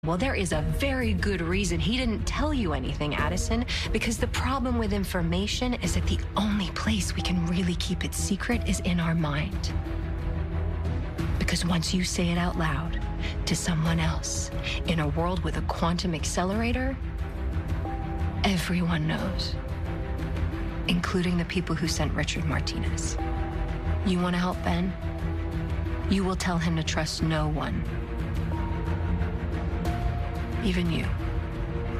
Well, there is a very good reason he didn't tell you anything, Addison, because the problem with information is that the only place we can really keep it secret is in our mind. Because once you say it out loud to someone else in a world with a quantum accelerator, everyone knows, including the people who sent Richard Martinez. You want to help Ben? You will tell him to trust no one. Even you.